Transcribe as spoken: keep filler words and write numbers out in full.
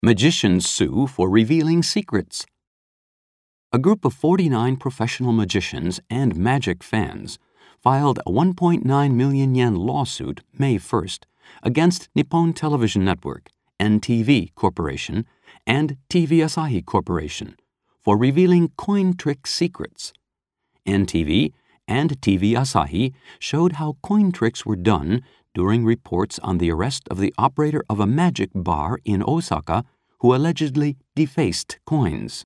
Magicians sue for revealing secrets. A group of forty-nine professional magicians and magic fans filed a one point nine million yen lawsuit May first against Nippon Television Network, N T V Corporation, and T V Asahi Corporation for revealing coin trick secrets. N T V and T V Asahi showed how coin tricks were done during reports on the arrest of the operator of a magic bar in Osaka who allegedly defaced coins.